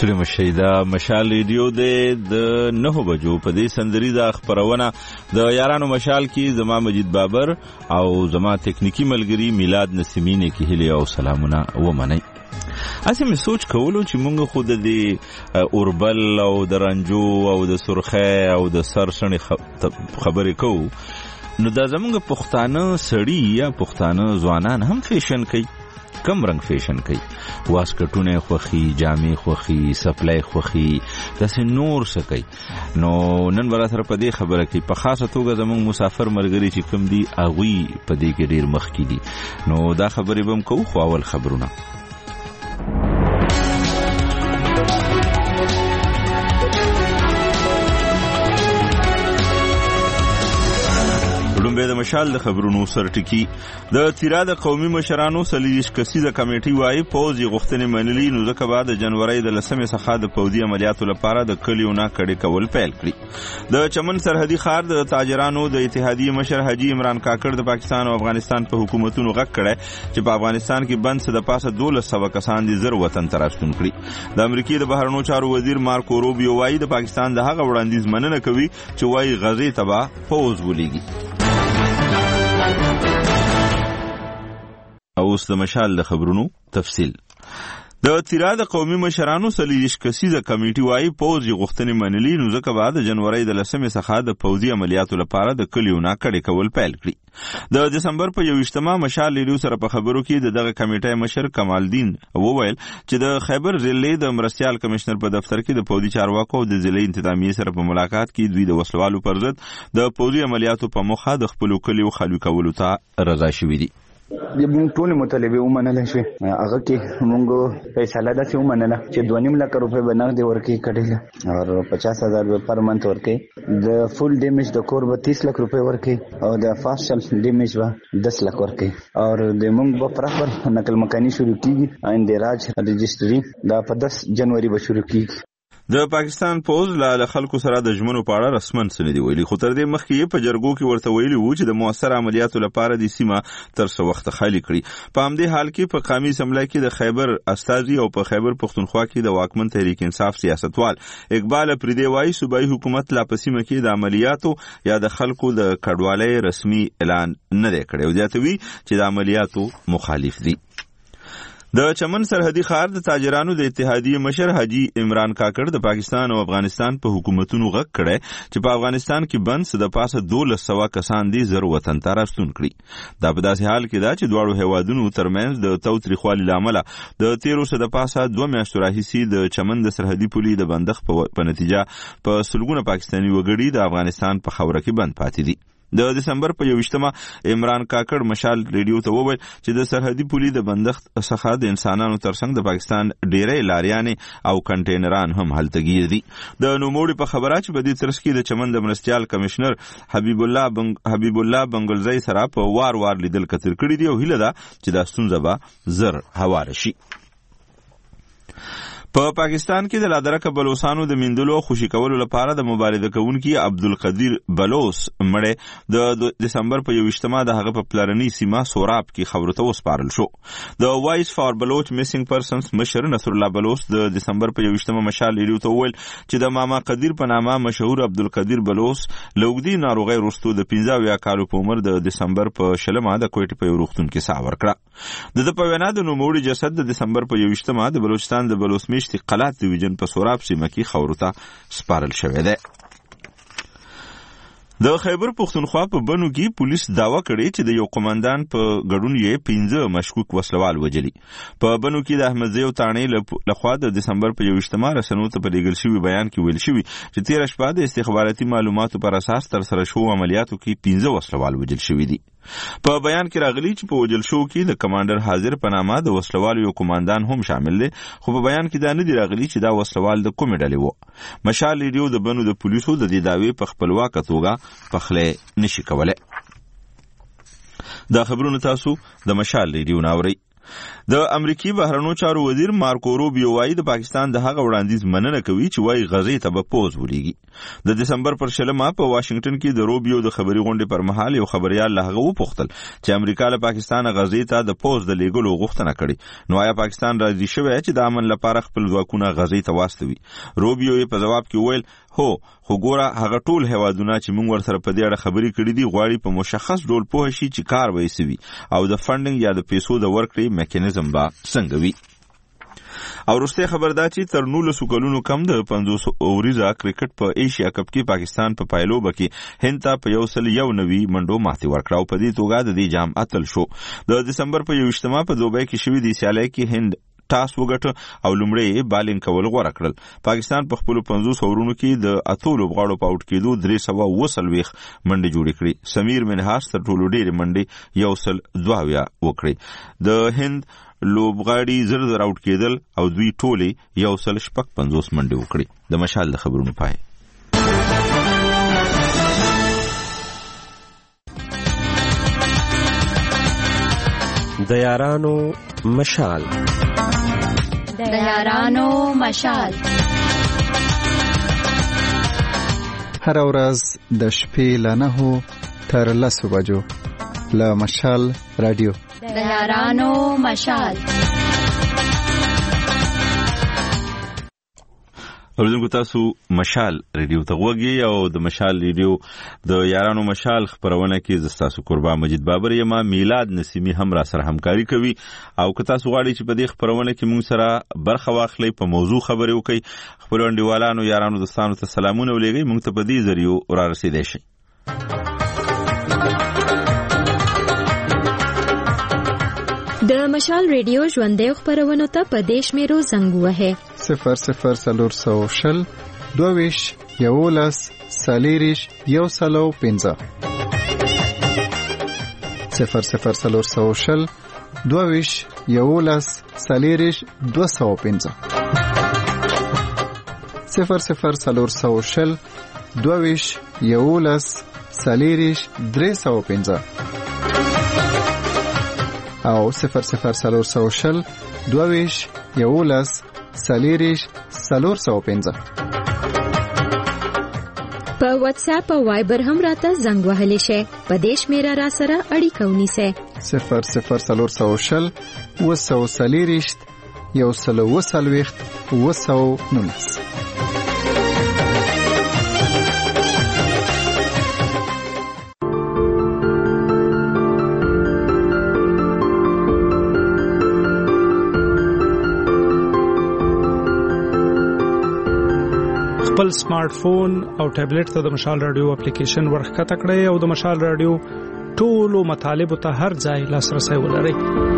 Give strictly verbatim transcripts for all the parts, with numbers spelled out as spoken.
ستړي مشئ دا مشال ریډیو دی د نهو بجو په دې سندریزه خپرونه د یارانو مشال کې زما مجید بابر او زما تکنیکی ملګری میلاد نسیمینه کې هیله او سلامونه ومنئ. اسی می سوچ کولو چې مونږ خود د اوربل او د رنجو او د سرخه او د سرشنې خبرې کوو، نو دا زمونږ پښتانه سړي یا پښتانه ځوانان هم فیشن کوي. کم رنگ فیشن کوي، واسکټونه خوخي، جامې خوخي، سپلای خوخي، داسې نور څه کوي. نو نن برا سره په دې خبره کې په خاصه توګه زمونږ مسافر ملګري چې کوم دي هغوی په دې کې ډېر مخکې دي. نو دا خبرې به هم کوو، خو اول خبرونه. لومبه د مشال د خبرونو سرټکی د تیرا د قومي مشرانو سلیش کسیزه کمیټي وايي پوز یې غوښتنې منلي، نو ځکه بعد د جنوري د لسمې څخه د پوځي عملیاتو لپاره د کلیو نه کډې کول پیل کړي. د چمن سرحدي ښار د تاجرانو د اتحادیې مشر حاجی عمران کاکړ د پاکستان او افغانستان په حکومتونو غږ کړی چې په افغانستان کې بند څه د پاسه دولس سوه کسان دي زر وطن ته راستون کړي. د امریکای د بهرنیو چارو وزیر مارکو روبیو وايي د پاکستان د هغه وړاندیز مننه کوي چې وايي غزې ته به پوز ولېږي. اوس د مشال د خبرونو تفصیل. د تیرا د قومي مشرانو سلیش کسیزه کمیټي وايي پوز یې غوښتنې منلي، نو ځکه بعد د جنوري د لسمې څخه د پوځي عملیاتو لپاره د کلیو نه کډې کول پیل کړي. د دسمبر په یوویشتمه مشال ریډیو سره په خبرو کې د دغه کمیټې مشر کمالدین وویل چې د خیبر ضلع د مرستیال کمشنر په دفتر کې د پوځي چارواکو او د ضلع انتظامیې سره په ملاقات کې دوی د وسلوالو پر ضد د پوځي عملیاتو په موخه د خپلو کلیو خالي کولو ته رضا شوي دي. د موږ ټول مطالبه ومنل شي، هغه کې موږ فیصله داسې ومنله چې دوه نیم لک روپۍ به نغدې ورکړي کړي او پچاس هزار به پر منت ورکړي. د فول ډیمیج د کور به تیس لک روپۍ ورکړي او د فاسټل ډیمیج به دس لک ورکړي. او د موږ به پراپر نقل مکاني شروع کیږي، اندراج رجسټري دا په دس جنوري به شروع کیږي. د پاکستان پوز له خلکو سره د ژمنو په اړه رسمن څه نه دی ویلي، خو تر دې مخکې یې په جرګو کې ورته ویلي وو چې د مؤثر عملیاتو لپاره د سیمه تر څه وخت خالي کړي. په همدې حال کې په قومي اسمبلی کې د خیبر استازي او په خیبر پښتونخوا کې د واکمن تحریک انصاف سیاستوال اقبال پریدي وايي صوبایي حکومت لا په سیمه کې د عملیاتو یا د خلکو د کډوالۍ رسمي اعلان نه دی کړی او زیاتوي چې د عملیاتو مخالف دي. د چمن سرحدي ښار د تاجرانو د اتحادیې مشر حاجی عمران کاکړ د پاکستان او افغانستان په حکومتونو غږ کړی چې په افغانستان کې بند څه د پاسه دولس سوه کسان دي زر وطن ته راستون کړي. دا په داسې حال کې ده چې دواړو هیوادونو ترمنځ د تاوتریخوالي له امله د تیرو څه د پاسه دوه میاشتو راهیسې د چمن د سرحدي پولې د بندښت په نتیجه په سلګونه پاکستاني وګړي د افغانستان په خاوره کې بند پاتې دي. د دسمبر په یوویشتمه عمران کاکړ مشال ریډیو ته وویل چې د سرحدي پولې د بندښت څخه د انسانانو ترڅنګ د پاکستان ډېرې لاریانې او کنټینران هم هلته ګیر دي. د نوموړي په خبره چې په دې ترڅ کې د چمن د مرستیال کمشنر حبیب الله بنگ... حبیب الله بنگلزی سره په وار وار لیدل کتل کړي دي او هیله ده چې دا ستونزه به زر هواره شي. په پاکستان کې د لادرکه بلوسانو د میندلو خوشي کولو لپاره د مبارزه کوونکي عبدالقدیر بلوس مړی د دسمبر په یوویشتمه د هغه په پلرني سیمه سوراب کې خبرو ته وسپارل شو. د وایس فار بلوچ میسنګ پرسنز مشر نصر الله بلوس د دسمبر په یوویشتمه مشال ریډیو ته وویل چې د ماما قدیر په نامه مشهور عبدالقدیر بلوس له اوږدې ناروغۍ وروسته د پنځه اویا کالو په عمر د دسمبر په شلمه د کوټې په یو روغتون کې ساه ورکړه. د ده په وینا د نوموړي جسد د دسمبر په یوویشتمه د بلوچستان د بلوس قلات دیویژن په سوراب سیمه کې خاورو ته سپارل شوی دی. د خیبر پښتونخوا په بنو کې پولیس داوا کړی چې د یو قومندان په ګډون یې پنځه مشکوک وسلوال وجلي. په بنو کې د احمدزی او تانې لخوا د دسمبر په یوویشتمه رسنیو ته په لیږل شوي بیان کې ویل شوي چې تېره شپه د استخباراتي معلوماتو پر اساس ترسره شوو عملیاتو کې پنځه وسلوال وجل شوي دي. په بیان کې راغلی چې په وجل شو کې د کمانډر حاضر په نامه د وسلوالو یو قومندان هم شامل دی، خو په بیان کې دا نه دی راغلی چې دا وسلوال د کومې ډلې وو. مشال ریډیو د بنو د پولیسو د دې دعوې په خپلواکه توګه پخلی نشي کولی. دا خبرونه تاسو د مشال ریډیو نه اورئ. د امریکای بهرنیو چارو وزیر مارکو روبیو وايي د پاکستان د هغه وړاندیز مننه کوي چې وايي غزې ته به پوز ولېږي. د دسمبر پر شلمه په واشنگټن کې د روبیو د خبري غونډې پر مهال یو خبريال له هغه وپوښتل چې امریکا له پاکستان غزې ته د پوز د لیږلو غوښتنه کړې، نو آیا پاکستان راضي شوی چې د امن لپاره خپل ځواکونه غزې ته واستوي؟ روبیو یې په جواب کې وویل هو، خو ګوره هغه ټول هیوادونه چې موږ ورسره په دې اړه خبرې کړې دي غواړي په مشخص ډول پوه شي چې کار به یې سوي او د فنډینګ یا د پیسو د ورکړې میکانیزم به څنګه وي. او وروسته خبر دا چې تر نولسو کلونو کم د پنځوس اوریزه کرکټ په ایشیا کپ کې پاکستان په پایلوبه کې هند ته په یو سل یو نوي منډو ماتې ورکړه او په دې توګه د دې جام اتل شو. د دسمبر په یوویشتمه په دوبۍ کې شوې د سیالۍ کې هند ټاس وګټه او لومړی بالینګ کول غوړه کړل. پاکستان په خپل پنځوس اورونو کې د اتو لوبغاړو په اوټ کېدو درې سوه اوه څلوېښت منډې جوړې کړې. سمیر منهاج تر ټولو ډېرې منډې یو سل دوه اویا وکړې. د هند لوبغاړي زر زر اوټ کېدل او دوی ټولې یو سل شپږ پنځوس منډې وکړې. د مشال د خبرونو پای. د یارانو مشال د یارانو مشال هر ورځ د شپې له نهو تر لسو بجو له مشال رادیو د یارانو مشال. اوریدونکو تاسو مشال ریډیو ته غوږی او د مشال ریډیو د یارانو مشال خبرونه کې ز تاسو قربان مجید بابر یم. میلاد نسیمی هم را سره همکاري کوي او که تاسو غواړئ چې په دې خبرونه کې موږ سره برخه واخلئ، په موضوع خبرې وکړئ، خپل انډیوالانو یارانو دوستانو ته سلامونه ولېږئ، موږ ته په دې ذریعو را رسیدای شي. د مشال ریډیو ژوندۍ خبرونه ته په دیش میرو زنګ وهه صفر صفر سلور سو شل دوویش یولس سالیریش یو سلو پنځه صفر صفر سلور سو شل دوویش یولس سالیریش دو سو پنځه صفر صفر سلور سو شل دوویش یولس سالیریش درې سو پنځه او صفر صفر سلور سو شل دوویش یولس سالیریش سلور سو پنځه. په واتس اپ او وایبر هم راته زنګ وهلی شي. په دیش میرا را سره اړیکه ونیسه صفر صفر سلور سو شل و سو سالیریش یو سلو و سلویخت و سو نونس. خپل سمارټ فون او ټابلیټ ته د مشال رادیو اپلیکیشن ورخکته کړئ او د مشال رادیو ټولو مطالبو ته هر ځای لاسرسي ولرئ.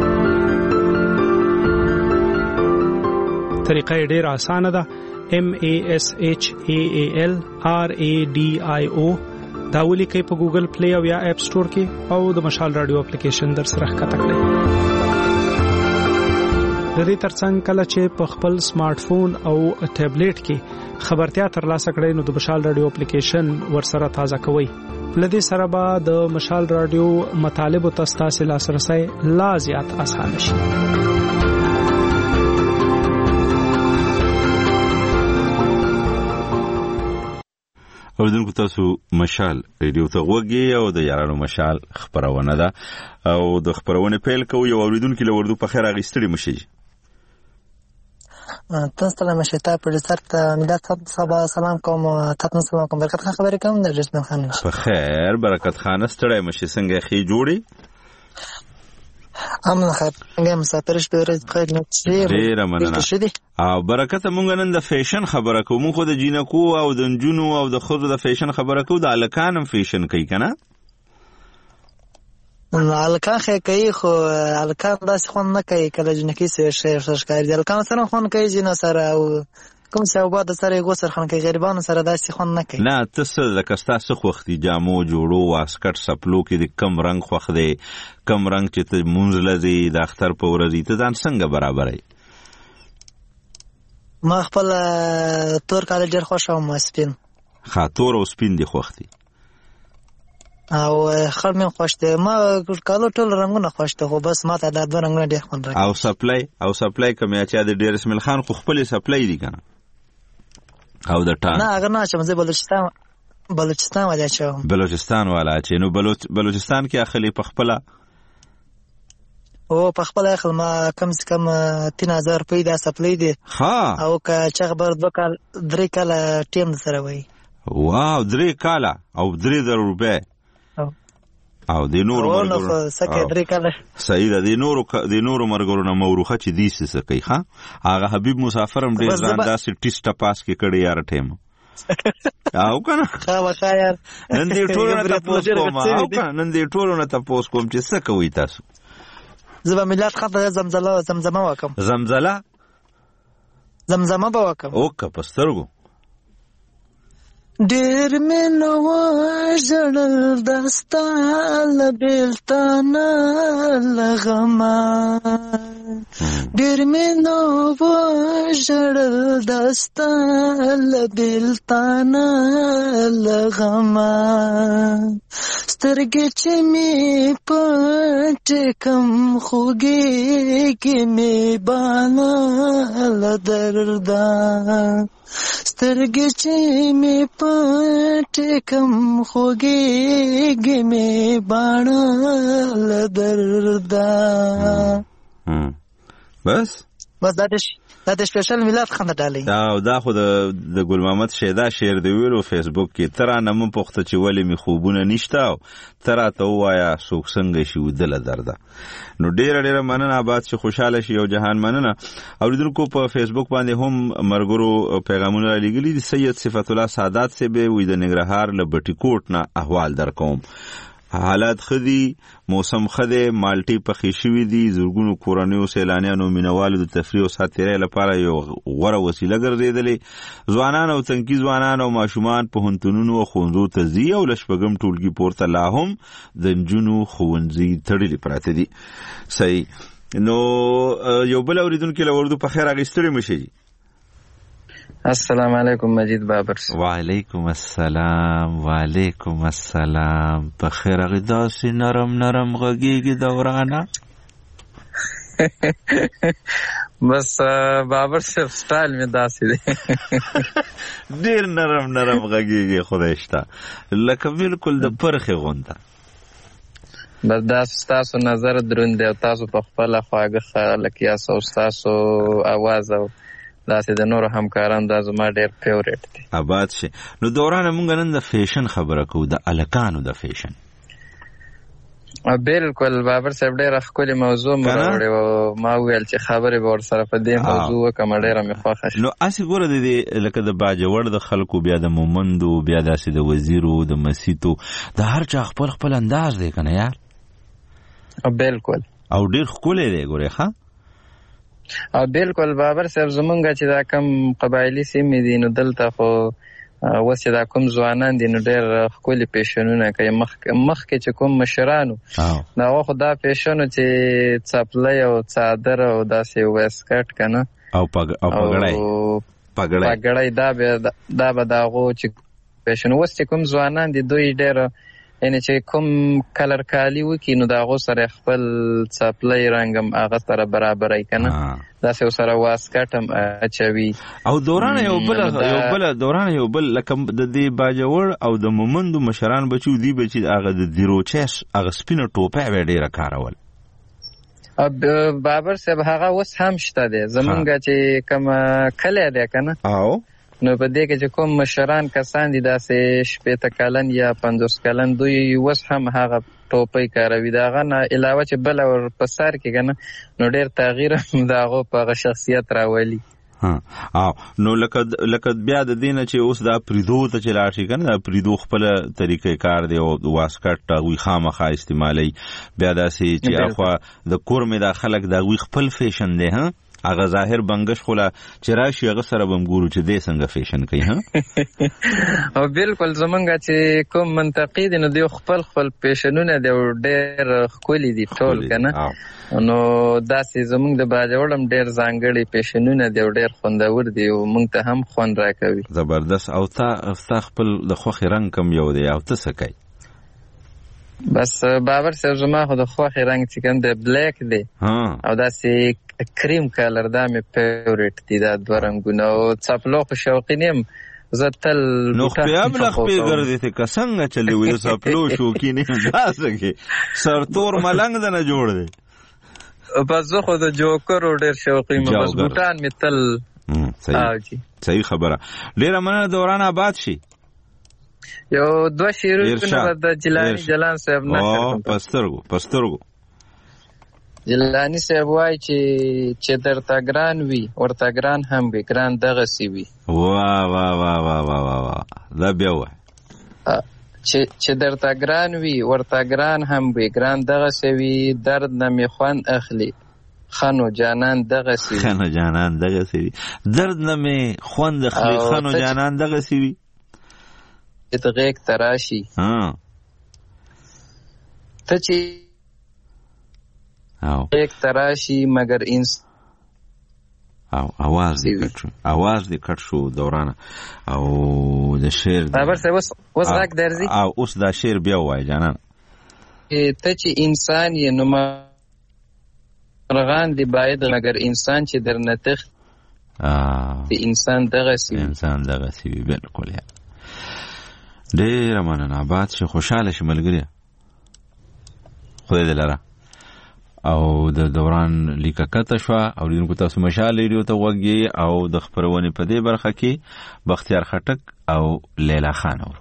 طریقه یې ډېره اسانه ده. M A S H A A L R A D I O دا ولیکئ په ګوګل پلی او یا اپ سٹور کې او د مشال رادیو اپلیکیشن در سره ښکته کړئ. د دې ترڅنګ کله چې په خپل سمارټ فون او ټابلیټ کې خبرتیا ترلاسه کړئ نو د مشال رادیو اپلیکیشن ورسره تازه کوئ. لدې سره به د مشال رادیو مطالبو ته ستاسو لاسرسي لا زیات اسانه شي. اوریدونکو تاسو مشال ریډیو ته غوږی او د یارانو مشال خبرونه ده او د خبرونه پیل کوي. او اوریدونکو له وردو په خیر اغستړي مشي. تاسو ته مشته په سر ته مدد صبا سلام کوم. تاسو سلام کوم. برکت خان خبرې کوم د رسمن خان. په خیر برکت خان ستړی مشي څنګه خې جوړي؟ امن خیر څنګه مسافرش به ورځ خیر نه شي. ډیر مننه. او برکت مونږ نن د فیشن خبره کوم. خو د جینکو او د جنونو او د خود د فیشن خبره کوم. د الکانم فیشن کوي کنه؟ الکان خې کوي خو الکان داسې خون نه کوي. کله جنکی سره شي ښکاري الکان سره خون کوي جن سره او کوم څه وبد سره غوسر خون کوي. غریبانو سره داسې خون نه کوي. نه تاسو لکه تاسو خوختي جامو جوړو واسکټ سپلو کې د کم رنگ خوخ دی کم رنگ چې ته مونږ لذي د اختر په ورځ ته ځان څنګه برابرای؟ ما خپل تور کالج ډیر خوښوم. سپین خاطور او سپین دي خوختي. او خړ مې خوښ دی. ما کالو ټول رنګونه خوښ دي خو بس ما ته دا دوه رنګونه ډېر خوند راکوي. او سپلای او سپلای کوم چې د ډیر اسماعیل خان خو خپل سپلای دي کنه او د ټان نه هغه نه چې مزه بلوچستان بلوچستان ولا چې بلوچستان والا چې نو بلوچ بلوچستان کې اخلي په خپل او په خپل اخل ما کم سے کم تین هزار روپۍ دا سپلای دي. ها او که چې خبر دوه کال درې کال ټیم سره وای. واو درې کال او درې زره روپۍ او د نورو مرګورو سکه درې کال صحیح ده. د نورو د نورو مرګورو نه موروخه چې دي څه کوي ها هغه حبیب مسافرم ډیر ځان داسې ټیسټه پاس کې کړی یار ټیم او کنه خا وخا یار نن دې ټول نه تاسو کوم او کنه نن دې ټول نه تاسو کوم چې څه کوي تاسو. زبا ملت خطه زمزله زمزمه وکم زمزله زمزمه به وکم او که پسترګو ډېر مې نو ژړل دستا لبلتانه لغما ډېر مې نو ژړل دستا لبلتانه لغما سترګې چې مې پټ کم خوږېږي مې باڼه له درده سترګې چې مې پټ کم خوږېږي مې باڼه له درده. بس بس دا د دا د سپیشل میلاد خنده ډالۍ او دا خو د د ګل محمد شیدا شعر دی ویلو فیسبوک کې ترا نه مې پوښته چې ولې مې خوبونه نشته او ترا ته وایا څوک څنګه شي ودل درده. نو ډیر ډیر مننه آباد چې خوشاله شي او جهان مننه. اوریدونکو په فیسبوک باندې هم مرګرو پیغامونه لګیلي دي. سید صفت الله سادات سے به وې د نګرهار له بټی کوټ نه احوال در کوم. حالات خدي موسم خده مالټي پخې شوې دي. زورګونو کورانیو سیلانیانو مینوالو د تفریح او ساتیرۍ لپاره یو غوره وسیله ګرځېدلې. ځوانان او تنکي ځوانان او ماشومان په هنتونونو او ښوونځو ته ځي او لشپږم ټولګي پورته لا هم د نجونو ښوونځي تړلي پراته دي. صحیح. نو یو بل اوریدونکي له اردو په خیر اخیستلې مشي. السلام علیکم مجید بابر. وعلیکم السلام وعلیکم السلام. په خیر غدا سي نرم نرم غږیږي دورانه. بس بابر صاحب سټایل می داسې دی ډیر نرم نرم غږیږي خدای شته لکه بالکل د پرخه غونډه. بس دا تاسو نظر دروند دی او تاسو په خپل خواږه خلک یا تاسو आवाज او داسې د نورو همکاران دا زما ډېر فیورټ دي. آباد شي. نو دورانه مونږ نن د فیشن خبره کوو د الکانو د فیشن. بالکل بابر صاحب ډېره ښکلې موضوع مو راوړې او ما ویل چې خبرې به ورسره په دې موضوع وکړم. ډېره مې خوښه شوه. نو هسې ګوره د دې لکه د باجوړ د خلکو بیا د مومندو بیا داسې د وزیرو د مسیتو د هر چا خپل خپل انداز دی که نه یار. بالکل او ډېر ښکلی دی ګورې ښه. او بالکل بابر صاحب زمونږ چې دا کم قبایلي سیمې دي نو دلته خو اوس چې دا کوم ځوانان دي نو ډېر ښکلي پیشنونه کوي. مخکې چې کوم مشرانو د هغو خو دا پیشنو چې څپلۍ او څادر او داسې ویسکټ که نه او پګړی پګړی دا به د هغو چې پیشنو. اوس چې کوم ځوانان دي دوی ډېر یعنی چې کوم کلر کالی وکي نو دا غو سره خپل څپلۍ رنګم هغه سره برابرای کنه دا سه سره واسکټم اچوي. او دوران یو بل یو بل دوران یو بل لکه د دې باجوړ او د مومندو مشران بچو دی بچي هغه د دیروچس هغه سپینه ټوپه وړي کارول. اب بابر صاحب هغه وس هم شته دي زمونږ چې کوم کله ده کنه. او نو په دې کې چې کوم مشران کسان دي داسې شپېته کلن یا پنځوس کلن دوی اوس هم هغه ټوپۍ کاروي. د هغه نه علاوه چې بله ور په سر کې که نه نو ډېر تغییر هم د هغو په هغه شخصیت راولي. او نو لکه لکه بیا د دې نه چې اوس دا پریدو ته چې لاړ شي که نه دا پریدو خپله طریقې کار دی او واسکټ هغوی خامخا استعمالوي. بیا داسې چې اخوا د کور مې دا خلک د هغوی خپل فیشن دی ها هغه ظاهر بنگش خوله چې راشي هغه سره به مګورو چې دې څنګه فیشن کوي ها. او بالکل زمونږ چې کوم منطقې دي نو دوی خپل خپل فیشنونه دي او ډېر ښکلي دي ټول که نه. نو داسې زمونږ د باجوړ هم ډېر ځانګړي فیشنونه دي او ډېر خوندور دي او موږ ته هم خوند راکوي. زبردست. او تا ستا خپل د خوښې رنګ کم یو دی او ته څه کوي؟ بس بابر صاحب زما خو د خوښې رنګ چې کوم دی بلیک دی او داسې کریم کلر دا مې فیورټ دي دا دوه رنګونه او څپلو خو شوقین یم زه تل نو خپې هم له خپې ګرځې ته که څنګه چلې وي د څپلو شوقین یم داسې کې سرتور ملنګ ده نه جوړ دی بس زه خو د جوکرو ډېر شوقین یم بس بوټان مې تل صحیح خبره ډېره مننه دوران آباد شي یو دوه شعرونه د جیلانی جلان صاحب نشر او پسترګو پسترګو جیلانی صاحب وای چې چې درته ګران وي ورته ګران هم وي ګران دغه سی وي وا وا وا وا وا وا دا بیا وای چې چې درته ګران وي ورته ګران هم وي ګران دغه سی وي درد نه می خوان اخلي خانو جانان دغه سی وي خانو جانان دغه سی وي درد نه می خوان اخلي خانو جانان دغه سی وي ته غیک تراشی ها ته چې او غیک تراشی مگر انس او आवाज دې کټ شو आवाज دې کټ شو دورانه او د شعر خبر څه وس وس راک درځي او اوس دا شعر بیا وای جانان ته چې انسان یې نو مرغان دی باید مگر انسان چې درنه تخ ا انسان دغه سی انسان دغه سی بالکل یا ډېر مننه آباد شي خوشاله شي ملګری خدای دې لره او د دوران لیکه کته شو او دینکو تاسو مشال لري ته وګي او د خبرونه په دې برخه کې بختیار خټک او لیلا خان اور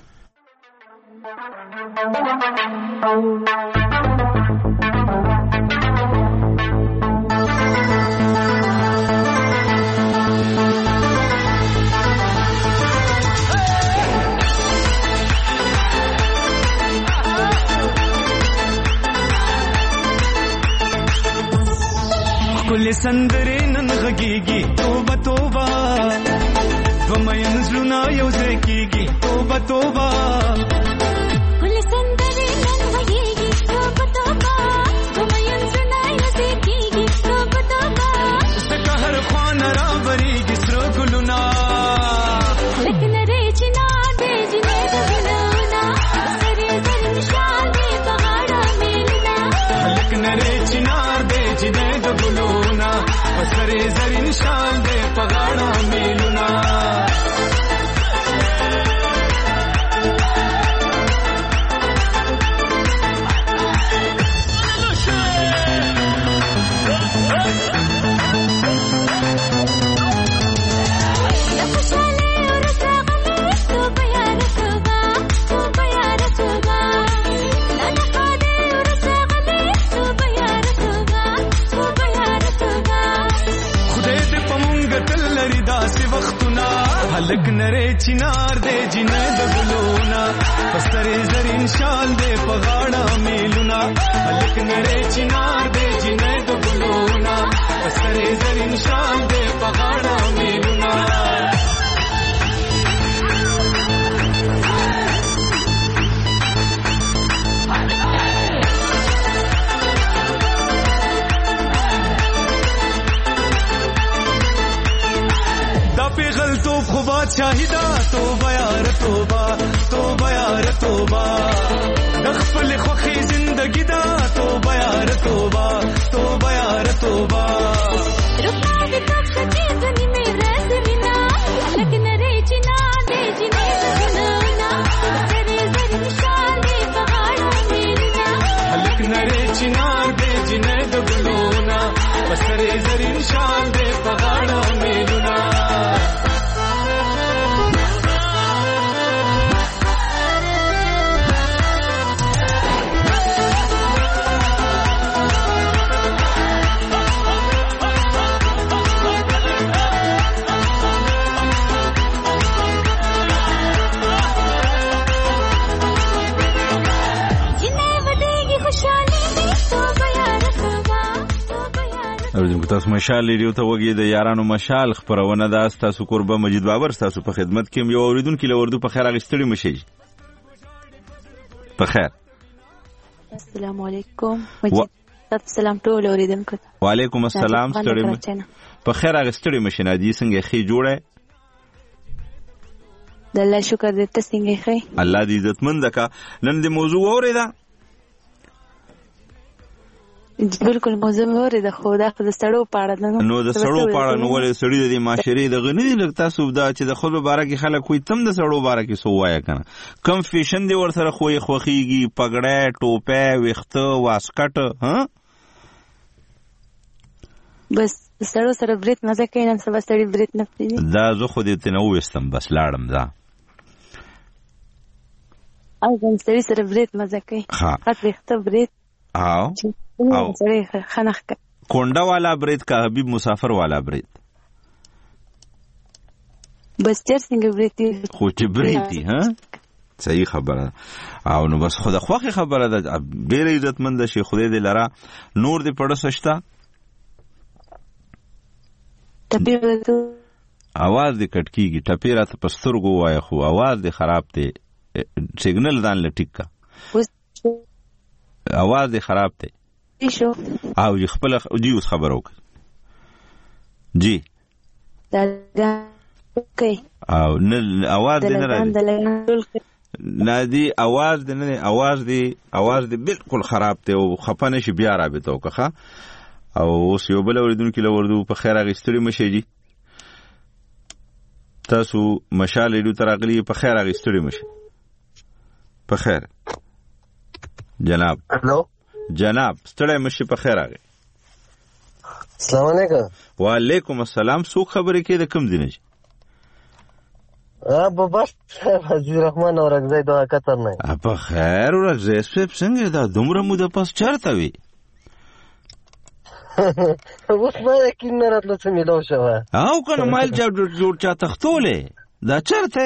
کل سندره نن غږیږي توبه توبه ومین زلونا یو ځای کیږي توبه توبه کل سندره نن غږیږي توبه توبه ومین زلونا یو ځای کیږي توبه توبه سکه هر خوان را وریږي سره ګلونا لکه نری چنا دې جنې د ګلونا سره زر نشان دې په غاړه میلنا لکه نری چنا دې جنې د ګلونا سره زر نشان دې په غاړه میلنا لک نری چنار دے جنې د ګلونا پسترې زرین شال دے په غاړه میلونا لک نری چنار دے جنې د ګلونا پسترې زرین شال دے په غاړه میلونا خو بادشاہیدا توبه یار توبه توبه یار توبه د خپل خوخي زندگی دا توبه یار توبه توبه یار توبه رکا دې کښ کې دني مې راز وینا لکه نری چنا دې جنې ګلونا سره زر نشان دې په غاړه میلنا لکه نری چنا دې جنې ګلونا سره زر نشان دې په غاړه میلنا تاسو مشال لري ته وګي د یارانو مشال خبرونه ده تاسو قربه مجید بابر تاسو په خدمت کې یو اوریدونکو لوردو په خیر اغستړي مشي په خیر السلام علیکم مجید تاسو سلام ټول اوریدونکو وعلیکم السلام ستړي په خیر اغستړي مشي نادي څنګه خې جوړه د الله شکر دې ته څنګه ښه الله دې عزتمند کا. نن دې موضوع اورېده؟ بالکل موضوع اورېده خو دا د سړو په اړه ده. نو د سړو په اړه نو ولې سړي د دې معاشرې د غني لږ تاسو دا چې د خپل باره کې خلک وي تم د سړو باره کې سو وایه کنه کم فیشن دی ور سره خوې خوخیږي پګړې ټوپه ویخته واسکټ ها بس سړو سره بریت مزه کوي نن سبا سړي بریت نه پېږي دا زه خو دې ته نه وستم بس لاړم دا او کوم سړي سره بریت مزه کوي ها خاص ویخته بریت او او سړي خنخ کونډه والا بریت کا حبیب مسافر والا بریت بس چر څنګه بریت خو چې بریتي ها صحیح خبره او نو بس خدا خوخه خبره ده ډېر عزتمند شي خدای دې لرا نور دې پړه سشتا ټپی ورته आवाज دې کټ کیږي ټپی راته پسترګو وای خو आवाज دې خراب دی سیګنل ځان لټیک کا आवाज دې خراب دی شو او خپل جی اوس خبر وک جی دا کوي او نه आवाज دې نه راځي نه دی आवाज دې نه आवाज دې आवाज دې بالکل خراب دی او خپنه شي بیا رابطه وکړه او اوس یو بل اوریدونکو له وردو په خیر اغستړي مشي جی تاسو مشال ډو تراغلی په خیر اغستړي مشي په خیر جناب هلو جناب ستړی مشي په خیر اغه السلام علیکم وعلیکم السلام سو خبرې کې د کم دینه ا بابا حضرت رحمان اور رغزای دعا کتر نه په خیر اور رغزای سپ څنګه دا دومره مو د پاس چرته وی اوس ما یقین نه راتلو چې ملو شو او کنه مال جوړ چا تختولې دا چرته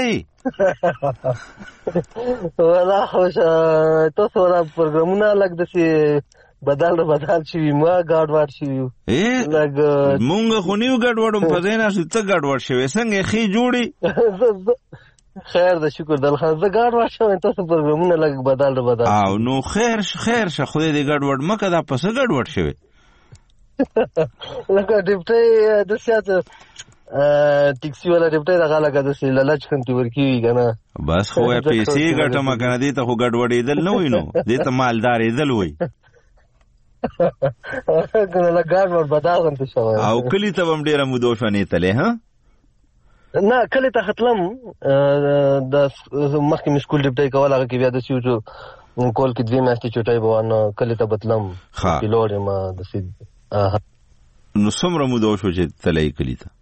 ولا خوش تاسو را پروګرامونه لګ دسي بدل بدل شي ما ګاډ واټ شي لګ مونږ خو نیو ګاډ وډم په زینا ست ګاډ واټ شي څنګه خي جوړي خیر د شکر دل خان زه ګاډ واټ شوم تاسو پروګرامونه لګ بدل بدل او نو خیر خیر شه خو دې ګاډ وډ مکه دا پس ګاډ واټ شي لکه ډیپټي د سیاست ټیکسي ولا ډیپټي راغله لکه د لالچ خنتي ورکی کنه بس خو پیسې ګټم کنه دې ته خو ګډ وډې دل نه وینو دې ته مالدارې دل وای کنه لا ګاډ ور بداغم ته شو او کلی ته هم ډیره مو دوښنې تله ها نه کلی ته ختلم د مخکې سکول ډیپټي کوله کې بیا د سیوجو کول کې دوی میاشتې چټای بوانه کلی ته بتلم کیلوړې ما د سید نو څومره مو دوښو چې تلای کلی ته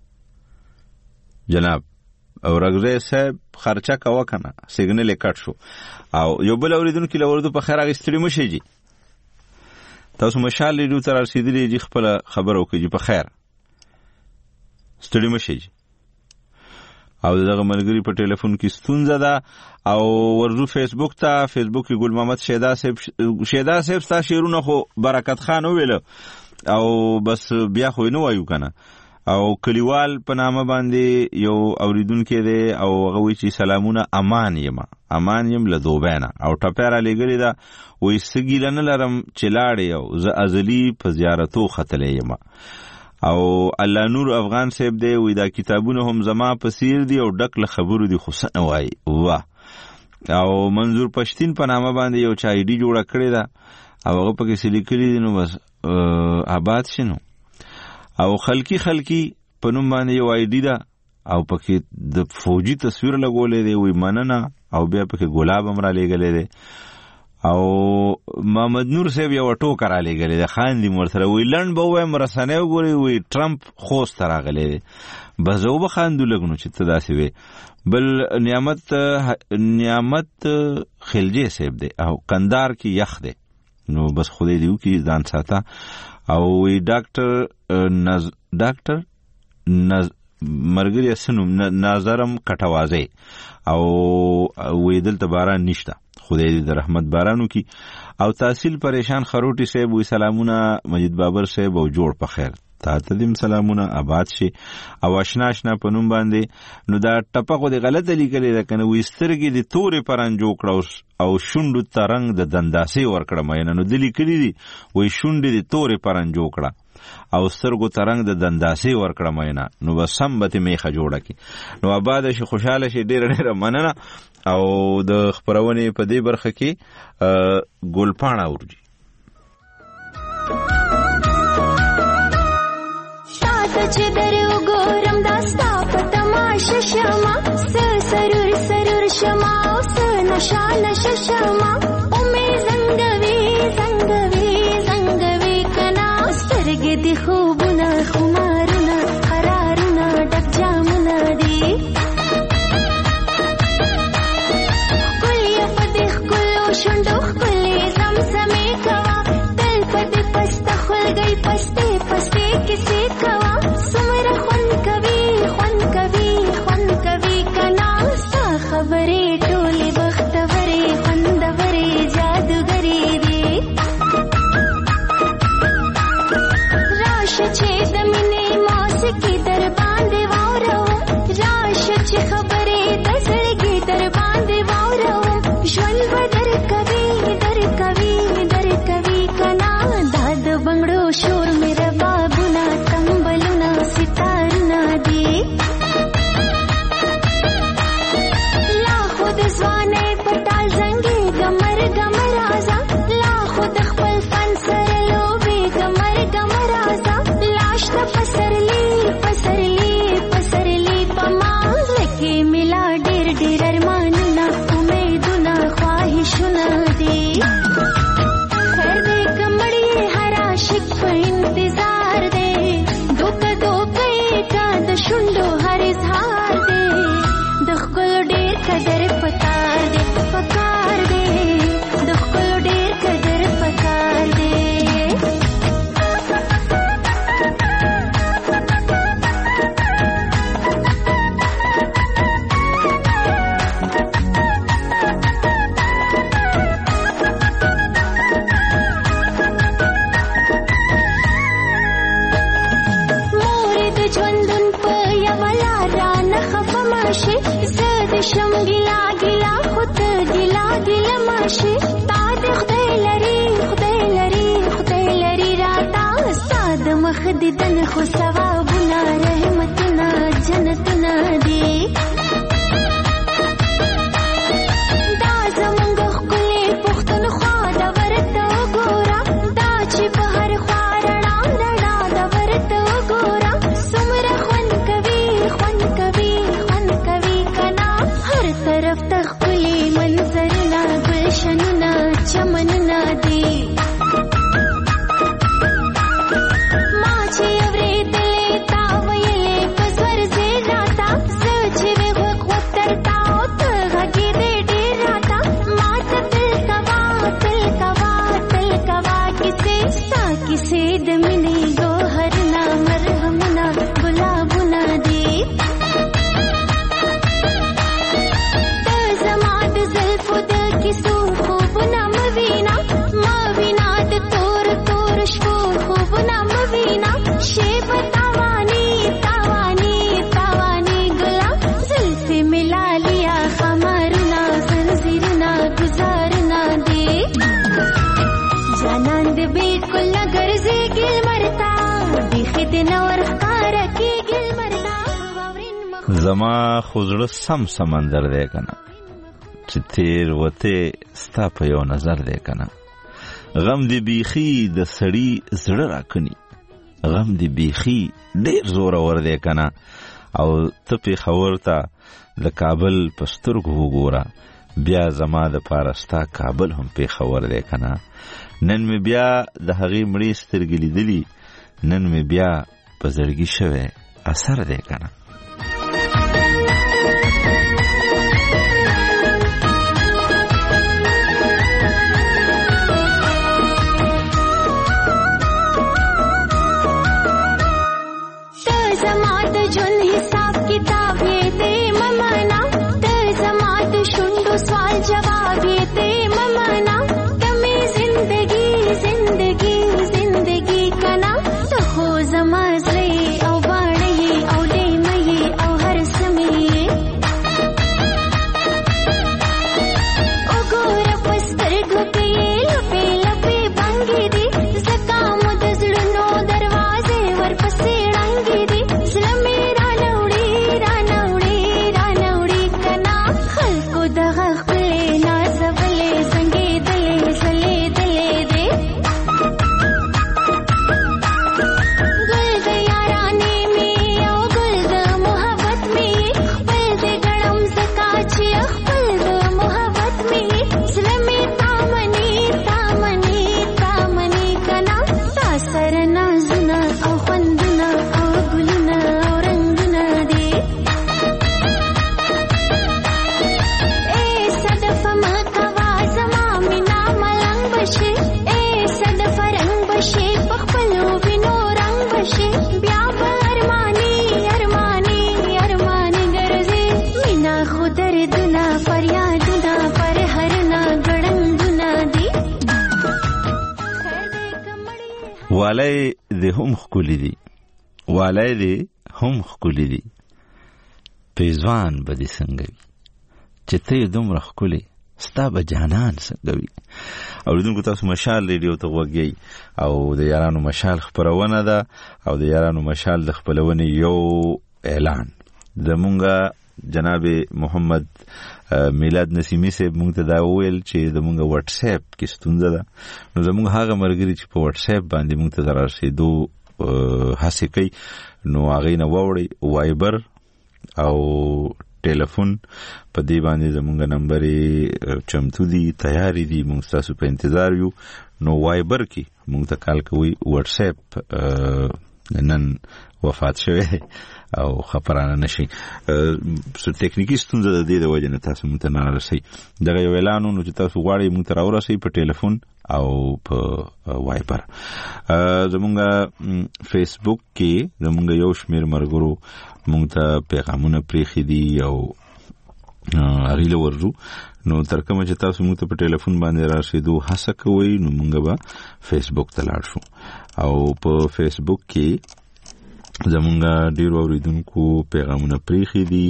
جناب او رغزه صاحب خرچه کاوه کنه سیګنل کټ شو او یو بل اوریدونکو له ورته په خیر اغستړي مشي جی تاسو مشال لیدو تر رسیدلی جی خپل خبرو کوي په خیر ستړي مشي جی او دغه ملګری په ټلیفون کې ستونزه ده او ورزو فیسبوک ته فیسبوک کې ګل محمد شیدا صاحب شیدا صاحب ستا شیرونه خو برکت خان ویل او بس بیا خو نو وایو کنه او کلیوال په نامه باندې یو اوریدونکو دی او هغه وی چې سلامونه امان یم امان یم له دوبینا او ټپیرا لګری دا وې سګیلن لرم چلاړې او ز ازلی په زیارتو ختلې یم او الله نور افغان صاحب دی وې دا کتابونه هم زما په سیر دی او ډک له خبرو دی خصنه وای واه او منظور پښتين په نامه باندې یو چا ایډي جوړه کړې ده او هغه پکې سلیکلي دي نو بس آباد شنو او خلکی خلکی په نوم باندې یو ایډي ده او پکې د فوجي تصویر لګولې دی وې مننه او بیا پکې ګلاب هم را لګلې دی او محمد نور صاحب یو ټوکر را لګلې دی خان دي مر سره وې لند به وې مرسنه وګوري وې ټرمپ خوست راغلې دی بزو به خاندو لګنو چې تداسي وې بل نعمت نعمت خلجی صاحب دی او کندار کې یخ دی نو بس خدای دیو کې ځان ساته او وی ډاکټر نز ډاکټر نز مرګري سنو نظرم کټوازه او وی دلته باران نشته خدای دې د رحمت بارانو کی او تحصیل پریشان خروټي صاحب وی سلامونه مجید بابر صاحب او جوړ په خیر تا ته دې سلامونه آباد شي او آشنا آشنا پنوم باندې نو دا ټپقو دی غلطه لیکلې ده کنه وی سترګې دې تورې پرانجو کړو او شوندو ترنګ د دنداسي ور کړم نو دلی کړی دي وی شوندې دې تورې پرانجو کړه او سترګو ترنګ د دنداسې ورکړه مینا نو بس سم به تې میخه جوړه کړي. نو آباد شي، خوشحاله شي. ډېره ډېره مننه. او د خپرونې په دې برخه کې ګلپاڼه ورجي. چې درو ګورم دا ستا په تماشه شمه، س سرور سرور شمه او س نشه نشه شمه، او مې زنګوي زنګوي زنګوي کنا، سترګې دې خوبونه خمارونه قرارونه ډک جامونه دي، ښکلې په دې ښکلو شونډو ښکلې زمزمې کوه، تل په دې پسته خولګۍ پستې پستې کیسې کوه، خبرې ټولې بختورې خوندورې جادوګرې دي، راشه چې د مینې موسیقي در باندې واورم، راشه چې خبرې د زړګي در باندې واورم، ژوند به در کوي در کوي در کوي کنا، دا د بنګړو شور مې ربابونه تنبلونه ستارونه دي، ځوانې پټال زنګي ګمر ګمر رازا، لا خود خپل فن سره لوبي ګمر ګمر رازا، لاش ته پسرلی پسرلی پسرلی پما، لکه ملا ډېر ډېر ارمانونه امیدونه خواهشونه دي، خیر دې کمړې هر عاشق په انتظار دی، دوکه دوکه کا د شونډو هر اظهار دی، د ښکلو ډېر قدر پکار دی پکار دی، د ښکلو ډېر قدر پکار دی. مورې د ژوندون په یوه لاره نه خفه ماشي، زه د شم ګیلا ګیلا خود ګیلا ګیلا ماشي، تا د خدای لري خدای لري خدای لري راته، ستا د مخ دیدن خو ثوابونه رحمتونه جنتونه دي، دا زمونږ ښکلې پښتونخوا ده ورته وګوره، دا چې په هر خوا رڼا رڼا ده ورته وګوره، څومره خوند کوي خوند کوي خوند کوي کنا، هر طرف ته ښکلي منظرونه ګلشنونه چمنونه دي، ما چې اورېدلې تا ویلې په زور زیر راته، زه چې وې غوږ وترتا او ته غږېدې ډېر راته، ما ته تل کوه تل کوه تل کوه کیسې، ستا کیسې د مینې ګوهرونه مرهمونه ګلابونه دي، زلفو د کیسو خوبونه موینا موینا، د تور تور شپو خوبونه موینا، شیب تاوانی تاوانی تاوانی ګلا، زلفې ملالیا خمارونه زنځیرونه گزارونه دي، جانان د بالکل نه ګرځي ګلمرتا، بیخي د نور ښکاره کېږي لمرتا، زما خو زړه سم سمندر دی کنه، چې تیر وته ستا په یو نظر دی کنه، غم دی بیخي د سړی زړه راکني، غم دی بیخي ډیر زور ور دی کنه، او ته په خبر ته د کابل پسترګو وګوره، بیا زما د پارستا کابل هم په خبر دی کنه، نن می بیا د هغې مړې سترګې لیدلې، نن می بیا په زړګي شوی اثر دی کنه. جون حساب کتاب یې دې ممانا، د زما د شونډو سوال جواب یې دې ممانا، کمې زندگی زندگی زندگی کنا، ته خو زما زړه او باڼه او دې مې دردونه فریادونه پر هرنا ګړندونه دي والای دې هم ښکلي دي والای دې هم ښکلي دي پیزوان به دې څنګه وي چې ته یې دومره ښکلې ستا به جانان څنګه وي. اورېدونکو تاسو مشال ریډیو ته غوږ یئ او د یارانو مشال خپرونه ده او د یارانو مشال د خپلونې یو اعلان زمونږ جناب محمد میلاد نسیمی صاحب مونږ ته دا وویل چې زمونږ واتس اپ کې ستونزه ده نو زمونږ هغه ملګري چې په واتس اپ باندې مونږ ته رارسېدو هڅې کوي نو هغې نه واوړئ وایبر او ټلیفون په دې باندې زمونږ نمبرې چمتو دي تیاری دي مونږ ستاسو په انتظار یو نو وایبر کې مونږ ته کال کوئ واتس اپ نن وفات شوی او خبرانه نشي سو ټیکنیکی ستونزه د دې د وجه نه تاسو مونږ ته نه رسئ دغه یو اعلان نو چې تاسو غواړئ مونږ ته راورسئ په ټلیفون او په وایبر. زمونږ فیسبوک کې زمونږ یو شمیر مرګرو مونږ ته پیغامونه پریښي دي او هغې له ورځو نو تر کومه چې تاسو مونږ ته په ټلیفون باندې رارسېدو هڅه کوئ نو مونږ به فیسبوک ته لاړ شو او په فیسبوک کې زمونږ ډېرو اورېدونکو پیغامونه پریښي دي.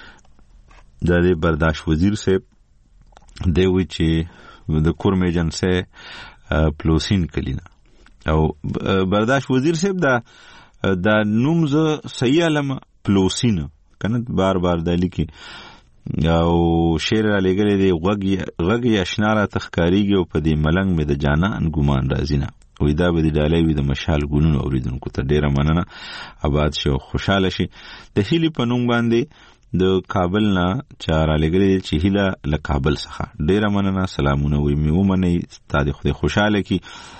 دا د برداشت وزیر صاحب دی وایي چې د کورم ایجنسۍ پلوسین کلینا او برداشت وزیر صاحب دا دا نوم زه صحیح علم پلوسین کنه بار بار دا لیکي او شعر را لګلې دی غږ یې اشنا را تخکاریږي او په دې ملنګ مې د جانان ګمان راځي نه وې دا به د ډالۍ وي د مشال ګلونو اورېدونکو ته ډېره مننه آباد شي او خوشحاله شي. د هیلې په نوم باندې د کابل نه چا را لګلې چې هیله له کابل څخه ډېره مننه سلامونه وي مې ومنئ ستا د خدای خوشحاله کي.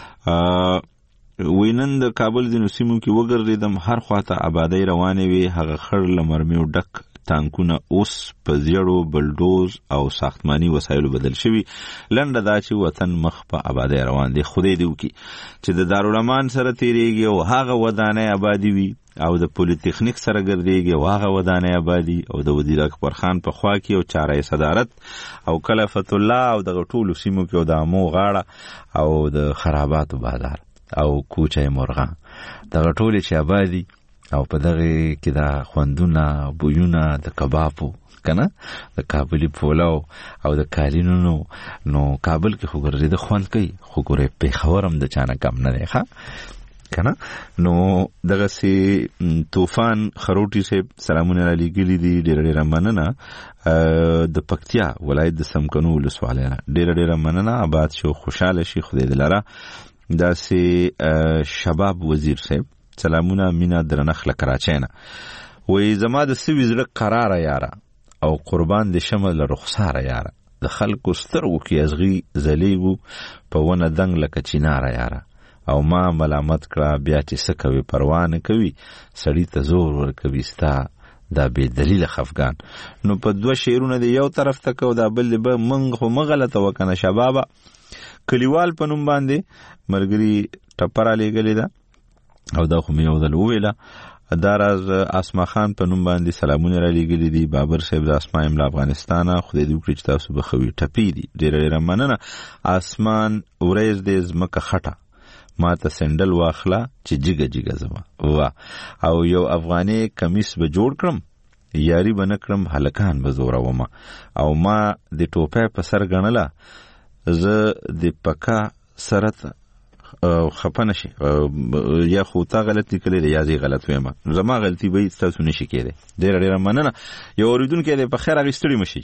وی نن د کابل ځینو سیمو کې وګرځېدم هر خواته آبادۍ روانې وي هغه خړ له مرمیو ډک ټانکونه اوس په زیړو بلډوز او ساختماني وسایلو بدل شوي لنډه دا چې وطن مخ په آبادۍ روان دی خدای دې وکړي چې د دارالمان سره تیریږي او هغه ودانۍ آبادي وي او د پولیتخنیک سره ګرځېږي او هغه ودانۍ آبادي او د وزیر اکبر خان په خوا کې او چاره صدارت او کلفت الله او دغه ټولو سیمو کې او د امو غاړه او د خراباتو بازار او کوچه مرغان دغه ټولې چې آبادي او په دغه کې دا خوندونه بویونه د کبابو کنه د کابلی پولاو او د کالینونو نو کابل کې خو ګرځي د خوند کوي خو ګوره پیښور هم د چانه کم نه دی ښه کنه نو دغه سي طوفان خروټي صاحب سلامونه علی ګلی دي ډېر ډېر مننه د پکتیا ولایت د سمکنو ولسوالۍ ډېر ډېر مننه آباد شو خوشاله شي خدای دې لاره. دا سي شباب وزیر صاحب سلامونه مینا درنخ لکراچینه وې زما د سوي زړه قرار یاره او قربان د شمل رخساره یاره د خلکو سترګو کې ازغي زلیګو په ونه دنګ لکه چیناره یاره او ما ملامت کړه بیا چې څه کوي پروا نه کوي سړی ته زور ورکوي ستا دا بې دلیله خفګان. نو په دوه شعرونه دی یو طرف ته کو دا بل به منغ خو مغلطه وکنه شبابه کلیوال په نوم باندې مرګري ټپره لګلې ده او دا خو مې یو ځل وویله دا راز اسما خان په نوم باندې سلامونه را لېږلي دي بابر صاحب د اسما املا افغانستانه خدای دې وکړي چې تاسو به ښه وي ټپي دي ډېره ډېره مننه. اسمان ورځ دې ځمکه خټه ما ته سندل واخله چې جګه جګه زما وا او یو افغاني کمیس به جوړ کړم یاری به نه کړم هلکان به زورومه او ما د ټوپۍ په سر ګڼله زه د پکا سرت خپه نشي یا خو تا غلط لیکلی دی یا زه غلط وایم زما غلطي به تاسو نشي کېدی. ډېره ډېره مننه. یو اورېدونکی دی په خیر هغې ستړي مشي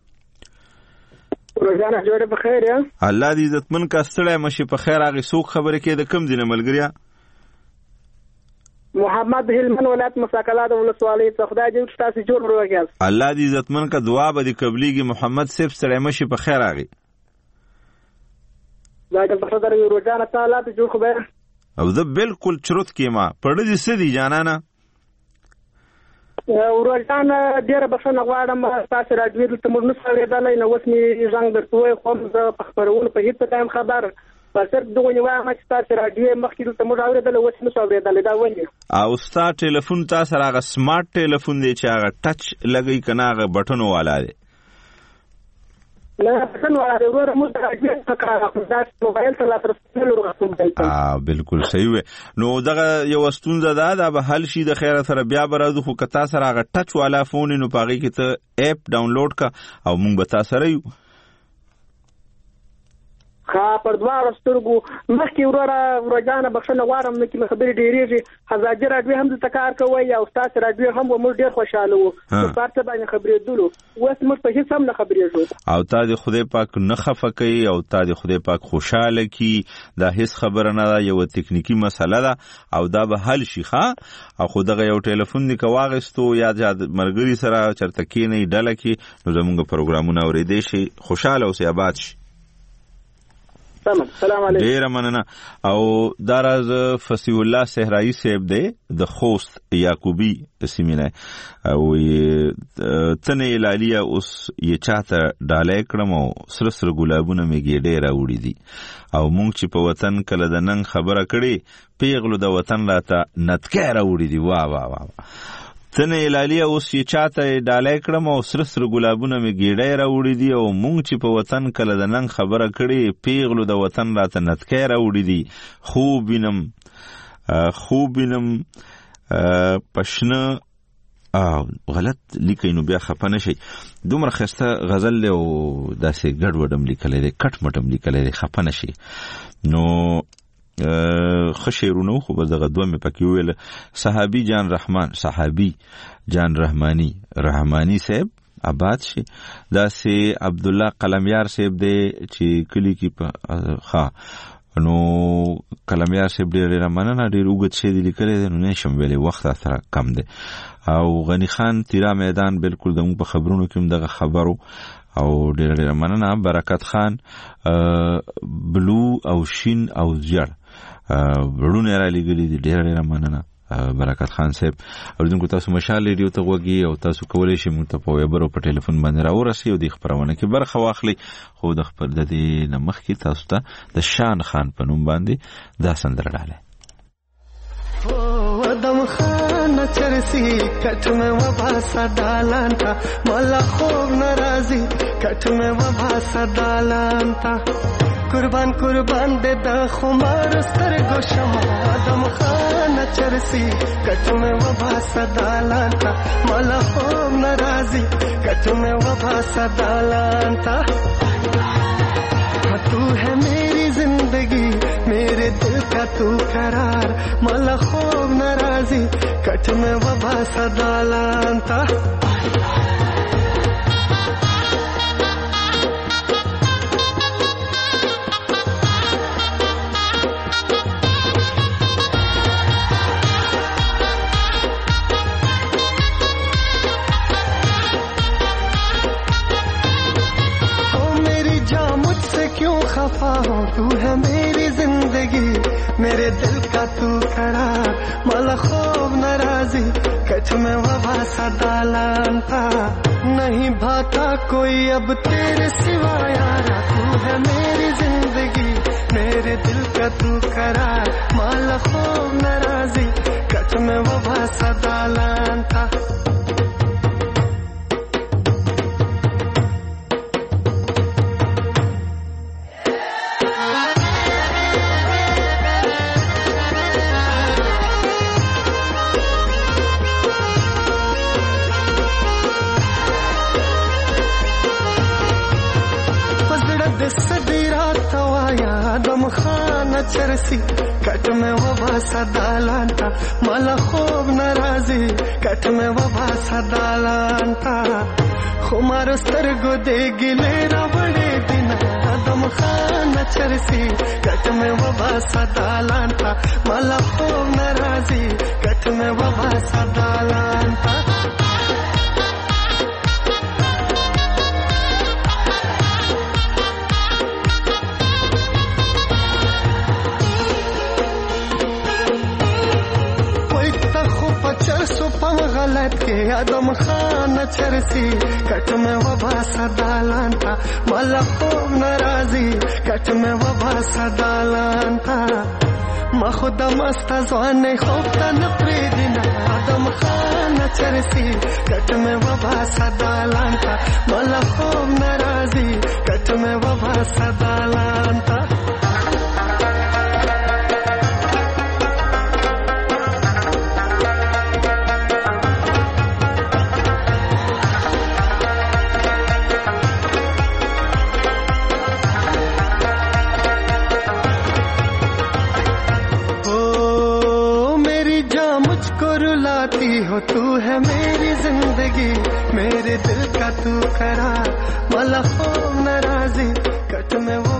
روزانه جوړه په خیر یا الله دې عزتمن کا ستړی مشي په خیر هغې څوک خبرې کوي د کوم ځای نه ملګریا محمد هلمند ولایت مساکلات ولسوالۍ څخه خدای دې وکړي تاسو جوړ وروګیاست الله دې عزتمن کا دعا به دې قبلېږي محمد صاحب ستړی مشي په خیر هغې دا د بخدر روزانه تعالی ته جوړ خبر او زه بالکل چروت کېما پړه دې څه دي جانانه روزانه ډېره بخښنه غواړم تاسو راډیو دلته موږ نشو اورېدلی نو اوس مې زنګ درته ووایي خو زه په خپرونو په هېڅ ټایم خبر په صرف دغه وایم چې تاسو راډیو مخکې دلته موږ اورېدلی اوس نشو اورېدلی دا ولې او ستا ټلیفون تا سره هغه سمارټ ټلیفون دی چې هغه ټچ لګوي که نه هغه بټنو والا دی نه څنګه واره ورو مو د راځي په کار دا موبایل ته لا تر څو ورغسم دی اه بالکل صحیح و. نو دغه یو ستونزه ده دا به حل شي د خیره سره بیا برازو خو کتا سره هغه ټچ والا فون نو پاږي کې ته اپ ډاونلوډ کا او مونږ به تاسو سره یو خا پر دوه سترګو مخکې وروره ورجانه بخښنه غواړم نه کې خبرې ډېرېږي حزاجي راډیو هم د تکار کوي او تاسو راډیو هم موږ ډېر خوشاله وو په پارت باندې خبرې دلو اوس موږ په هیڅ هم نه خبرېږو او تا د خدای پاک نه خفه کوي او تا د خدای پاک خوشاله کی دا هیڅ خبره نه ده یو تکنیکی مسله ده او دا به حل شي ښا او خو دغه یو ټلیفون دی کواغستو یا د مرګري سره چرته کې نه ډله کې نو زموږ پروګرامونه اورېدې شي خوشاله اوسې آباد شي. سلام علیکم. ډیر مننه. او دراز فصیح الله صحرایی صاحب دی د خوست یعقوبی سیمینه او تنه لالیه اوس یې چاته ډالای کړم او سر سر ګلابونه میږي ډیر راوړي دي او مونږ چې په وطن کله د نن خبره کړي پیغلو د وطن لاته نتکه راوړي دي وا وا وا تنه لالیه اوس یې چاته ډالای کړم او سر سر ګلابونه می ګیډای راوړي دي او مونږ چې په وطن کله د نن خبره کړي پیغلو د وطن راته نتکه راوړي دي خوب وینم خوب وینم پښنه او غلط لیکي نو بیا خپه نشي دومره خسته غزل له او داسې ګډ وډم لیکلې ده کټ مټم لیکلې ده خپه نشي نو خشیرونو خو دغه دوه مې پکې ویل صحابي جان رحمان صحابي جان رحمانی رحمانی صاحب آباد شي دا سي عبد الله قلمیار صاحب دی چې کلی کې ښا نو قلمیار صاحب ډېر مننه ډېر وګت شي دی لیکلې نو نشم ویلې وخت سره کم دی او غنی خان تیرا میدان بالکل دمو په خبرونو کې دغه خبرو او ډېر ډېر مننه برکت خان بلو او شین او زیړ ورونه را لګلې دي ډېر ډېر مننه برکت خان صاحب اوردونکو تاسو مشال ریډیو ته وګي او تاسو کولای شئ مونږ ته په ویبر او په ټلیفون باندې راورسئ او د خبرونه کې برخه واخلئ خو د خبر د دې نمخ کې تاسو ته د شان خان په نوم باندې دا سندره ډاله او دم خان چرسی کټ مې وبا صدالان تا مالا خوب ناراضي کټ مې وبا صدالان تا قربان قربان دے دا خمار سترگو شما دم خان چرسی کٹ میں وبا صدالان تا مالا خوب ناراضی کٹ میں وبا صدالان تا تو ہے میری زندگی میرے دل کا تو قرار مالا خوب ناراضی کٹ میں وبا صدالان تا تو ہے میری زندگی میرے دل کا تو قرار مالا خوب ناراضی کچھ میں وبا صدالان تھا نہیں بھاتا کوئی اب تیرے سوا یارا تو ہے میری زندگی میرے دل کا تو قرار مالا خوب ناراضی کچھ میں وبا صدالان تھا چرسی کٹ میں وبا صدالان تا مالا خوب ناراضی کٹ میں وبا صدالان تا خمار سترگو دے گلے را بڑے دن دم خان چرسی کٹ میں وبا صدالان تا مالا خوب ناراضی کٹ میں وبا صدالان تا غلط کے آدم خان چرسی کٹ میں وبا صدالان تھا مالا خوب ناراضی کٹ میں وبا صدالان تھا ما خود مست ځوان خوب ته نه پرېږدي آدم خان چرسی کٹ میں وبا صدالان تھا مالا خوب ناراضی کٹ ಸದಾಲಾಂತ हो तू है मेरी जिंदगी मेरे दिल का तू करार मला हो नाराजी कट में वो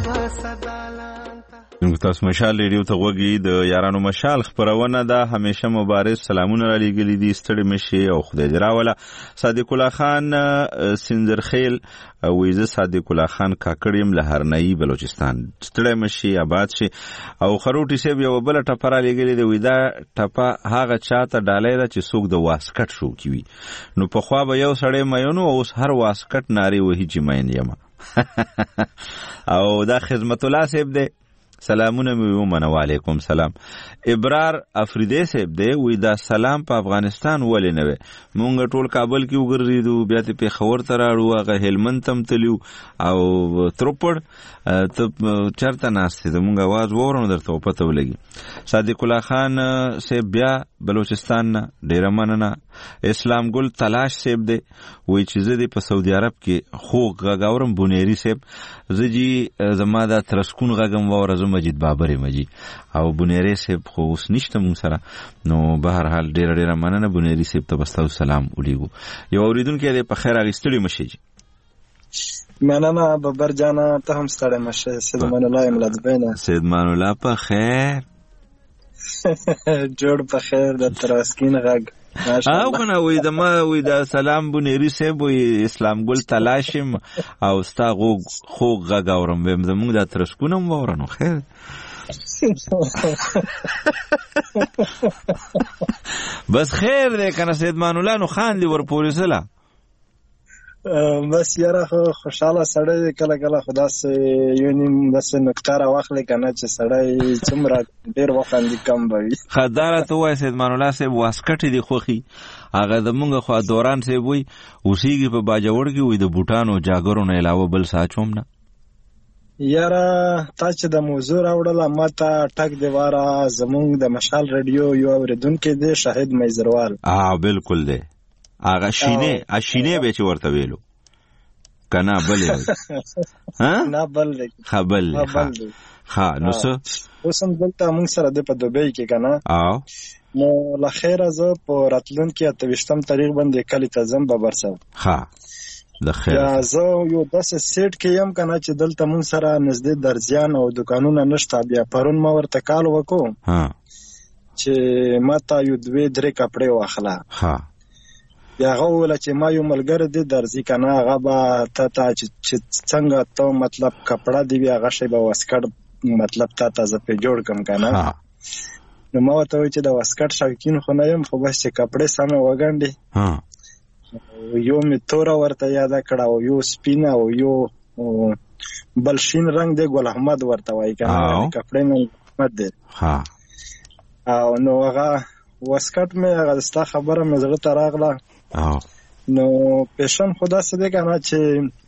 تاسو مشال ریډیو ته وګورئ د یارانو مشال خبرونه دا همیشه مبارز سلامونه را لېږلي دي ستړي مشي او خدای دې راوله صادق الله خان سندرخیل ویزه صادق الله خان کاکړیم له هرنئی بلوچستان ستړي مشي آباد شي او خروټي سیب یو بل ټپره لېږلي دی ودا ټپه هغه چاته ډالۍ ده چې څوک د واسکټ شو کیوي نو په خوا به یو سړی مېنو او هر واسکټ ناری وਹੀ چې مېن یم او دا خدمت الله سیب دی سلامونه مې ومنه وعلیکم سلام ابرار افریدی صاحب دی وی دا سلام په افغانستان ولې نه وي مونږ ټول کابل کې وګرځیدو بیا ته پیښور ته راړو هغه هلمند تم تلیو او تروپړ ته چرته ناشته مونږ आवाज وورم درته پته ولګي صادق الله خان صاحب بیا بلوچستان نه ډیر مننه اسلام ګل تلاش صاحب دی وی چې زه د په سعودي عرب کې خو غاورم بونيري صاحب زجی زما دا ترسکون غږم وره مجید بابر مجی او بونيري صاحب خو اوس نشته مون سره نو بهر حال ډیر ډیر مننه بونيري صاحب ته بستو سلام ولیګو یو اوریدونکو دې په خیر اغستړي مشي مننه ببر جانا ته هم ستړي مشه سید مان الله املازبینا سید مان الله په خیر جوړ په خیر د ترسکین غږ او کنه وې د ما وې د سلام بونيري صاحب وې اسلام ګل تلاشم او ستا غو خو غاورم ویم زموږ د ترسکونم وورنو خیر بس خیر دې کنه سید مان الله نو خان دی ور پولیسلا بس یاره خوشاله سړی کله کله خدا سه یو نیم بس نکتاره واخلې کنه چې سړی څومره ډیر وخت کم وي خدای ته وای سید مان الله صاحب واسکټ دی خوخي هغه د مونږ خو دوران صاحب وای اوسېږي په باجوړ کې وای د بوټانو جاګرو نه علاوه بل ساچوم نه یاره تا چې د موضوع راوړله ماته ټک دیواره زمونږ د مشال رادیو یو اوریدونکو دی شاهد میزروال اه بالکل دی آغا شینه اشینه به چې ورته ویلو کنا بل ها نه بل خبل ها نو څه اوسم دلته موږ سره د په دوبۍ کې کنا او نو لا خیره زه په راتلون کې اتوشتم تاریخ باندې کلی تزم ببر سره ها د خیر یا زه یو داسې سیټ کې يم کنه چې دلته موږ سره نږدې درځيان او دکانونه نشته بیا پرون ما ورته کال وکړو ها چې ماته یو دوه درې کپڑے واخلا ها بیا غوول چې ما یو ملګری دی درځي کنه هغه به ته ته چې څنګه ته مطلب کپڑا دی بیا هغه شی به واسکټ مطلب ته تازه په جوړ کم کنه نو ما ته وای چې د واسکټ شوکین خو نه يم خو بس چې کپڑے سم وګڼډي ها یو می تور ورته یاد کړه او یو سپین او یو بلشین رنگ دی ګل احمد ورته وای کنه کپڑے نه مد دی ها او نو هغه واسکټ مې هغه ستا خبره مې زړه ته راغله نو پېشن خدا سره دی کنه چې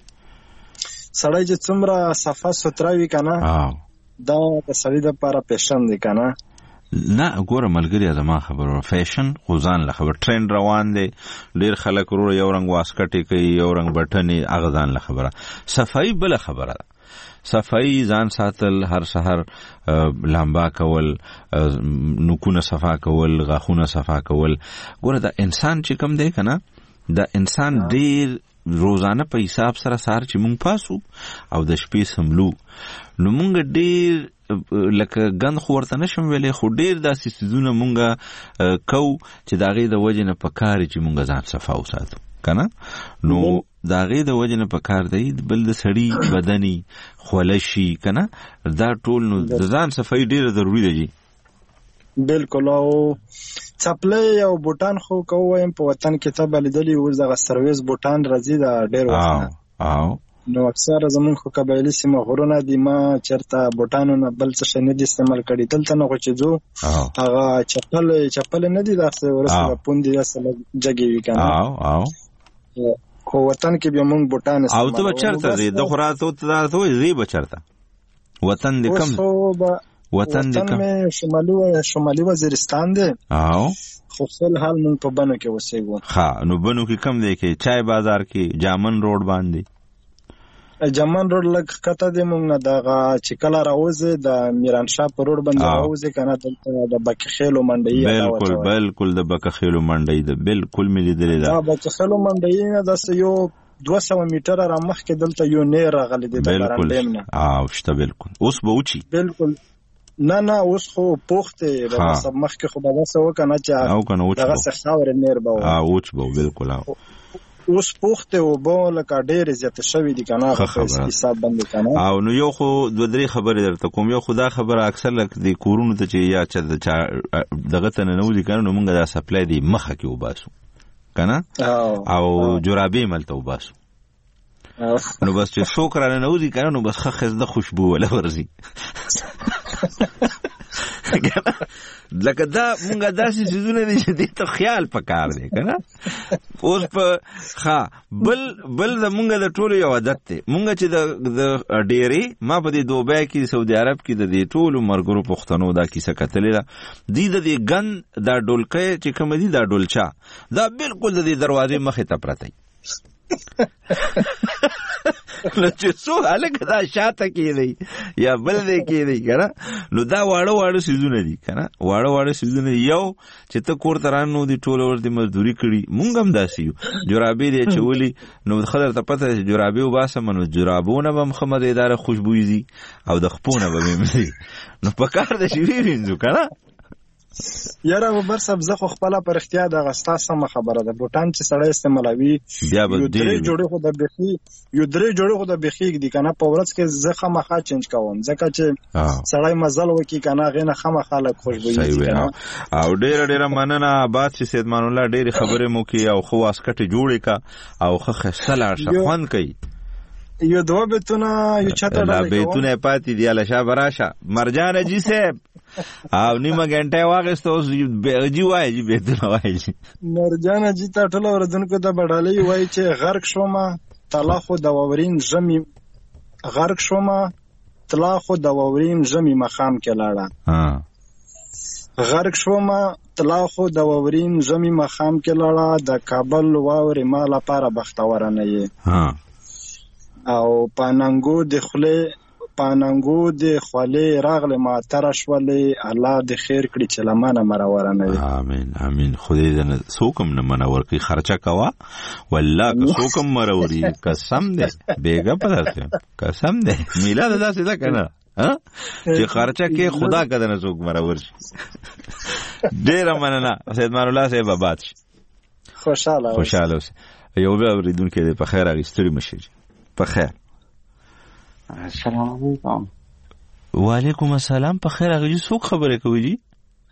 سړی چې څومره صفه سترا وي کنه دا د سړی د لپاره پېشن دی کنه نه ګوره ملګری زما خبره فیشن خو ځان له خبر ټرند روان دی ډیر خلک ورو یو رنگ واسکټي کوي یو رنگ بټنی هغه ځان له خبره صفائی بل خبره صفائی ځان ساتل هر سحر لامبا کول نوکونه صفا کول غاخونه صفا کول ګوره دا انسان چې کم دی کنه دا انسان ډیر روزانه په حساب سره سار چې مونږ پاسو او د شپې سملو نو مونږ ډیر لکه غند خورته نشم ویلې خو ډیر داسې سيزونه مونږه کو چې داغه د وجه نه پکاري چې مونږ ځان صفا وساتو کنه نو داغه د وجه نه پکار دی بل د سړی بدني خولشي کنه دا ټول نو د ځان صفای ډیر ضروری دی بالکل او چپلې او بوتان خو کوم په وطن کې ته بلدلی و زغه سرویس بوتان راځي دا ډیر وخت او نو اکثر زمون خو قبایلی سیمه غرونه دي ما چرته بوتانو نه بل څه نه دي استعمال کړي دلته نو چې جو هغه چپل چپل نه دي داسې ورسره پوندې اصله جګي وی کنه او او خو وطن کې به موږ بوټان او ته بچرته دې د خوراته ته ته زی بچرته وطن دې کم وطن دې کم شمالي شمالي وزیرستان دی او خو فل حال موږ په بنو کې اوسېږو. ها نو بنو کې کم دی کې چای بازار کې جامن روډ باندې جامن روډ لګ کته دی موږ نه دغه چې کله راوځي د میران شاه په روډ باندې راوځي کنه د بکخېلو منډي بالکل بالکل د بکخېلو منډي د بالکل ملي دی دا بکخېلو منډي نه د یو دوه سوه میټر را مخ کې دلته یو نیر راغلی دی د بالکل او شته بالکل اوس به وچی بالکل نه نه اوس خو پوخته د سب مخ کې خو به وسو کنه چې او کنه دغه څخاور نیر به او اوچ به بالکل اوس پوخته او به لکه ډېر زیات شوی دي کنه حساب باندې کنه او نو یو خو دوه درې خبرې درته کوم یو خدا خبره اکثر لکه د کورونو ته چې یا چې دغه ته نه ودی کنه نو موږ دا سپلای دی مخه کې وباسو کنه او جرابې ملته وباسو نو بس چې څوک را نه ودی کنه نو بس خخ د خوشبو ولا ورزي لکه دا مونږه داسې سيزونه دي چې دې ته خیال پکار دی کنه اوس په ها بل بل د مونږه د ټولو یو عادت دی مونږه چې د ډيري ما په دې دوبه کې سعودي عرب کې د دې ټولو مرګرو پښتنو دا کیسه کتلې ده دې د دې ګن دا ډولکې چې کوم دي دا ډولچا دا بالکل د دې دروازې مخې ته پرته نو چې څو هلکه دا شاته کېدی یا بل دی کېدی کنه نو دا واړه واړه سیزونه دي کنه واړه واړه سیزونه یو چې ته کور ته رانو دي ټول ورته مزدوري کړي مونږ هم داسې یو جرابې دی چولی نو خلک ته پته چې جرابې وباسم نو جرابونه به مخمد اداره خوشبوئی دي او د خپونه به مې نو په کار د شي وینځو کنه یاره وبر سبزه خو خپل پر اختیار د غستا سم خبره ده بوټان چې سړی استعمالوي یو درې جوړې خو د بخي یو درې جوړې خو د بخي دي کنه په ورځ کې زخه مخه چینج کوم ځکه چې سړی مزل وکي کنه غنه خمه خلک خوشبوئی دي کنه او ډېر ډېر مننه آباد چې سید مان الله ډېر خبره مو کی او خو واسکټ جوړې کا او خخ سلار شخوان کوي یو دوه بیتونه یو چاته لا بیتونه پاتې دی الله شاه براشه مرجان جی صاحب او نیمه غنټه واغسته اوس جی وای جی بیتونه وای جی مرجان جی ته ټول وردونکو د بډالۍ وای چې غرق شوما طلا خو د وورین ژمی غرق شوما طلا خو د وورین ژمی مخام کې لاړه ها غرق شوما طلا خو د وورین ژمی مخام کې لاړه د کابل واوري مال لپاره بختور نه یې ها او پاننګو د خله پاننګو د خله راغله ما تر شولې الله د خیر کړي چې لمانه مرور نه وي امين امين خدای دې سوکم نه منور کی خرچه کوا والله که سوکم مروري قسم دې بیګه پداسه قسم دې میلاد داسې ده کنه ها چې خرچه کې خدا کده نه سوک مرور شي ډیر مننه سید مان الله صاحب آباد خوشاله خوشاله یو به اوریدونکو په خیر اغستری مشي په خیر السلام علیکم وعلیکم السلام په خیر هغه څوک خبره کوي جی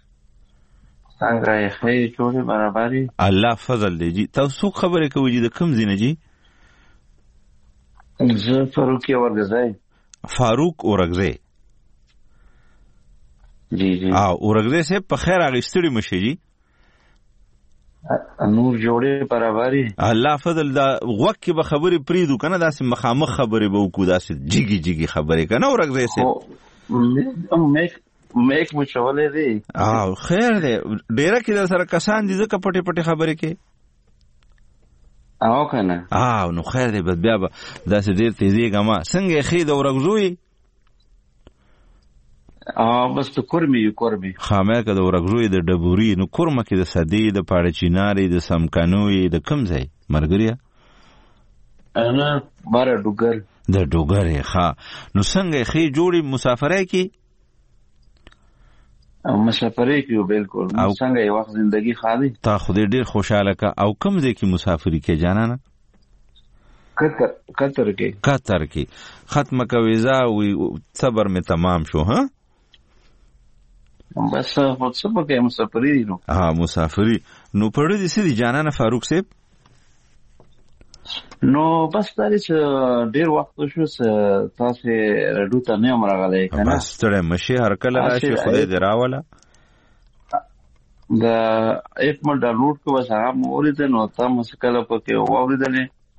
څنګه یې خیر جوړه برابرۍ الله فضل دی جی تاسو څوک خبره کوي جی د کوم ځای نه جی زه فاروق اورګزای فاروق اورګزای جی جی اه اورګزای سه په خیر هغه ستړي مشي جی نور جوړه برابرۍ الله فضل دا وقت به خبرې پریدو کنه داسې مخامخ خبرې به وکړو داسې جګي جګي خبرې کنه اورګزای سه میک میک مچولې دي اه خیر دی ډیره کې سره کسان دي ځکه پټي پټي خبرې کې او کنه اه نو خیر دی بس بیا به داسې ډیر تیزی ګما څنګه خې د اورګزوي اه بس تو کورمي یو کورمي خامه که د ورګروي د ډبوري نو کورمه کې د سدي د پاړه چیناري د سمکانوي د کم ځای مرګریا انا بار ډوګر د ډوګر ښا نو څنګه خې جوړي مسافرای کې او مسافرای کې بالکل څنګه یو وخت ژوندۍ خالي تا خو دې ډیر خوشاله کا او کم ځای کې مسافری کې جانانه قطر قطر کې قطر کې ختمه کويزا وي صبر می تمام شو ها بس خود څه پکې مسافری دي نو ها مسافری نو پړې دي سړي جانانه فاروق صاحب نو بس دا چې ډیر وخت شو تاسو رډو ته نه مرغلې کنه بس ترې مشي هر کله راشي خدای دې راولا دا اپ ما ډاونلوډ کوه هغه مورید نو تاسو کله پکې واوریدلې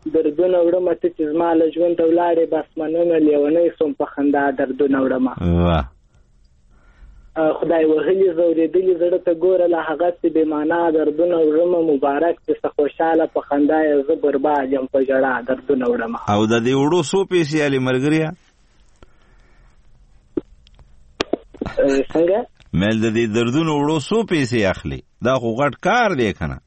دردونه وړم ته چې زما له ژونده ولاړې بس مننه لیونی سوم په خندا دردونه وړم خدای وهلي زورېدلي زړه ته ګوره له هغسې بې معنا دردونه وړم مبارک چې څه خوشحاله په خندا یې زه برباد یم په ژړا دردونه وړم او د دې وړو څو پیسې الې ملګريه څنګه مل د دې دردونو وړو څو پیسې اخلي دا خو غټ کار دی که نه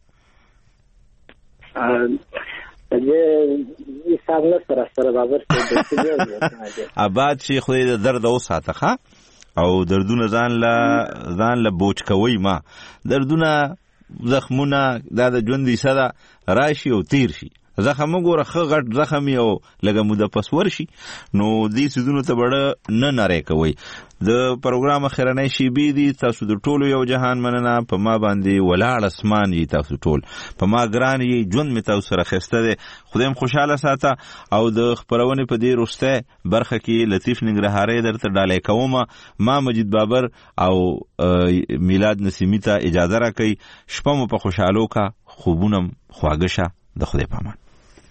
حساب نه سره سره بابر آباد شي خدای د درد وساته ښه او دردونه ځان له ځان له بوج کوي ما دردونه زخمونه دا د ژوند حصه ده راشي او تیر شي زخم وګوره ښه غټ زخم یې او لږه موده پس ورشي نو دې څیزونو ته بړه نه نری کوئ د پروګرام اخرنۍ شیبې دي تاسو د ټولو یو جهان مننه په ما باندې ولاړ اسمان یې تاسو ټول په ما ګران یې ژوند مې تاسو سره ښایسته دی خدای م خوشحاله ساته او د خپرونې په دې وروستی برخه کې لطیف ننګرهاری درته ډالۍ کومه ما مجید بابر او میلاد نسیمي ته اجازه راکوئ شپه مو په خوشحالو کا خوبونه م خواږه شه د خدای په امان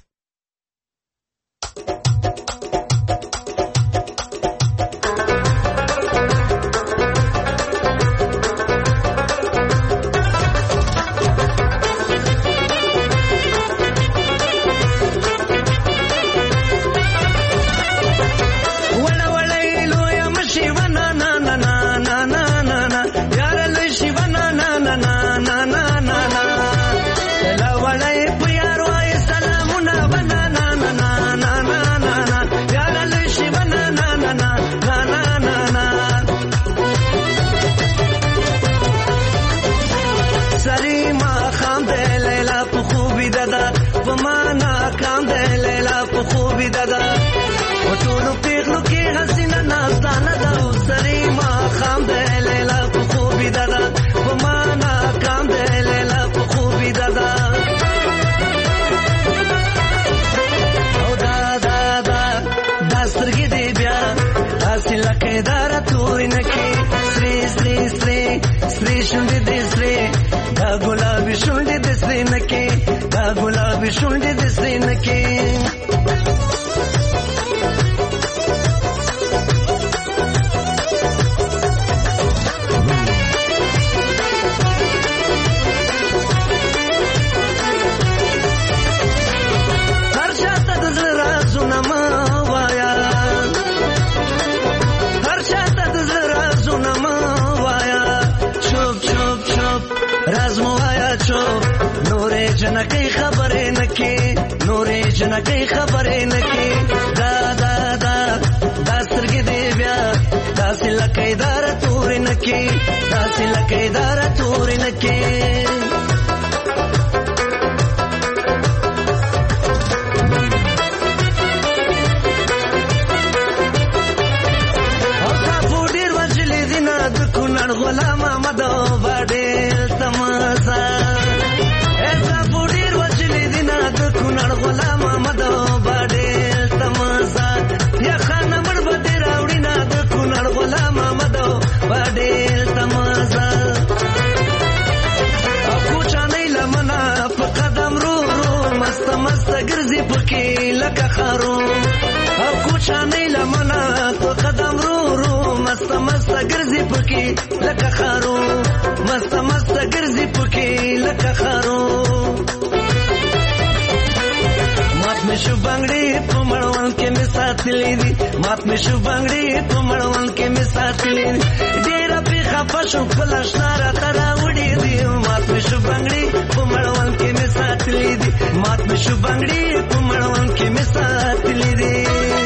गुलाबी शुंडी दिसरी नके दा गुलाबी शुंडी दिसरी नके जनकई खबरें नके नूरे जनकई खबरें नके दा दा दा दासर के देव्या दासिल कैदार तूरे नके दासिल कैदार तूरे नके औसा फूडीर वजली दिना दुकुनड़ गुलामा मदो बाडे तमासा غلام مدو باډې تمزا یا خان مړ بده راوړی نه د کونړ غلام مدو باډې تمزا او کوچا نه لمنا په قدم رو رو مست مست ګرځي پکې لکه خارو او کوچا نه لمنا په قدم رو رو مست مست ګرځي پکې لکه خارو مست مست ګرځي پکې لکه خارو में शु बंगड़ी पुमड़वन के में साथ लीदी मात में शु बंगड़ी पुमड़वन के में साथ लीदी डेरा पे खपशु फलशनारा तरा उड़ी दी मात में शु बंगड़ी पुमड़वन के में साथ लीदी मात में शु बंगड़ी पुमड़वन के में साथ लीदी